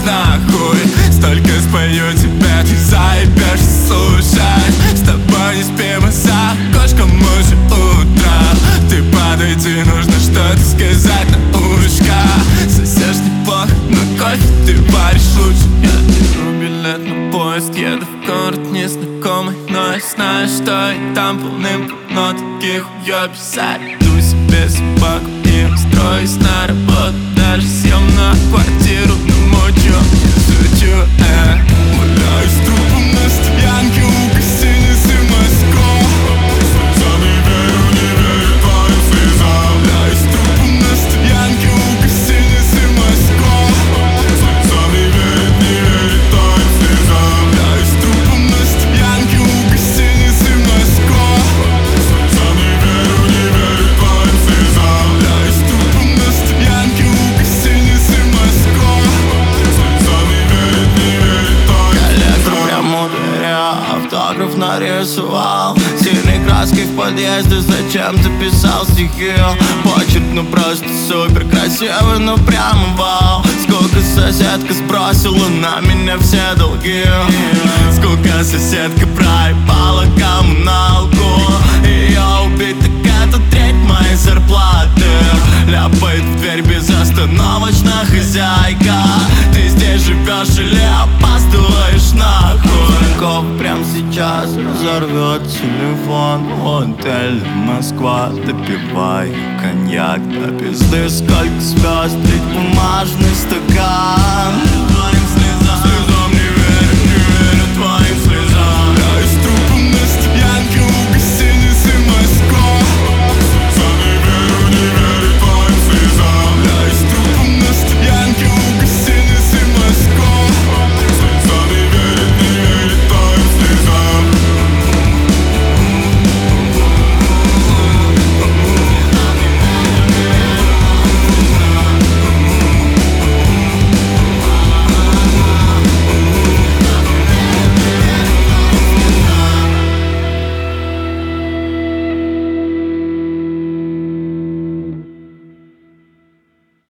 нахуй. Столько спою тебя, ты заебешься слушать. С тобой не спим, а за окошком уже утро. Ты подойди, нужно что-то сказать на ушко. Сосешь неплохо, но кофе ты варишь лучше. Я беру билет на поезд, еду в город незнакомый, но я знаю, что и там полным-полно таких уёбищ. Зайду себе собаку и устроюсь на работу. Даже съемную квартиру намучу, не шучу, Валяюсь трупом на стоянке у гостиницы Москва. Слезами верю, не верю твоим слезам. Валяюсь трупом на стоянке у гостиницы Москва. Слезами верит, не верит твоим слезам. Валяюсь трупом на стоянке у гостиницы Москва. Слезами верю, не верит твоим слезам. Валяюсь трупом на стоянке у гостиницы Москва. Слезами верит, не верит твоим слезам. Коллектор прямо у двери, автограф нарисовал синей краской в подъезде, зачем ты писал стихи? Почерк ну просто супер красивый, ну прямо вау. Сколько соседка сбросила на меня все долги. Сколько соседка проебала коммуналку. Ее убить так это треть моей зарплаты. Ляпает в дверь безостановочно хозяйка. Ты здесь живешь или опаздываешь нахуй? Кого прям сейчас разорвет телефон. Отель Москва, допивай коньяк до пизды. Сколько звезд, ведь бумажный стакан.